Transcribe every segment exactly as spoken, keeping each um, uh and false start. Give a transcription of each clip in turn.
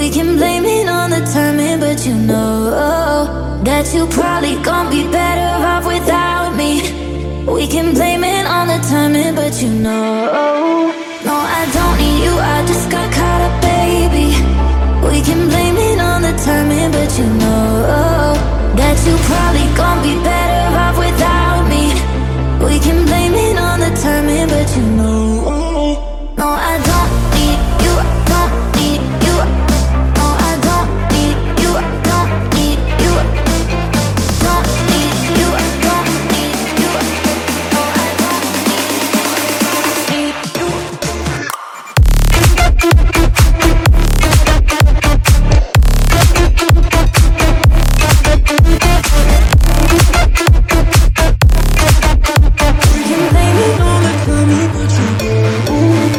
We can blame it on the timing, but you know that you probably gon' be better off without me. We can blame it on the timing, but you know, no, I don't need you, I just got caught up, baby. We can blame it on the timing, but you know that you probably gon' be better off without me. We can blame it on the timing, but you know, no, I don't need you, I don't need you. No, I don't need you, I don't need you. Don't need you, I don't need you. No, I don't need you. We can blame it on the timing, but you know.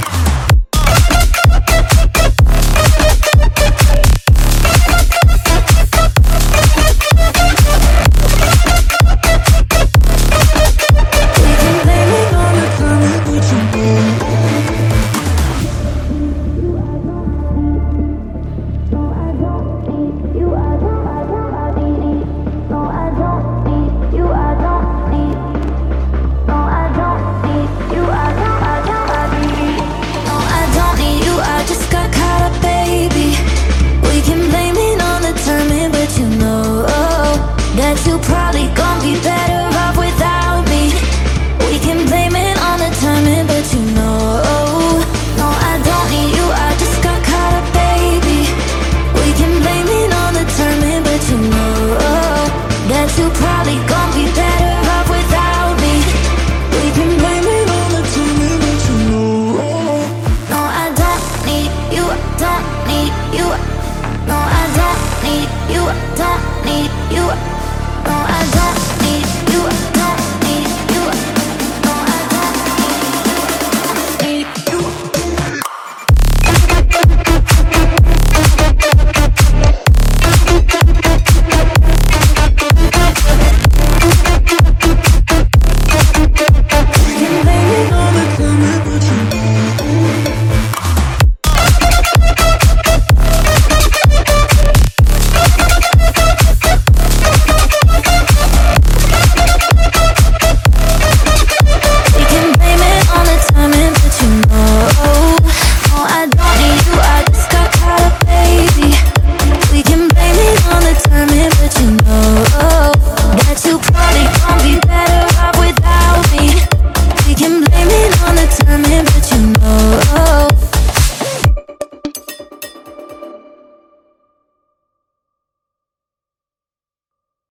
You probably gon' be better off without me. We can blame it on the timing, but you know, no, I don't need you, I just got caught up, baby. We can blame it on the timing, but you know that you probably gon' be better off without me. We can blame it on the timing, but you know, no, I don't need you, I don't need you. No, I don't need you, I don't need you. No, I don't need you, I don't need you. No, I don't need you. We can blame it on the timing, but you know. We can blame it on the timing, but you know that you probably gon' be better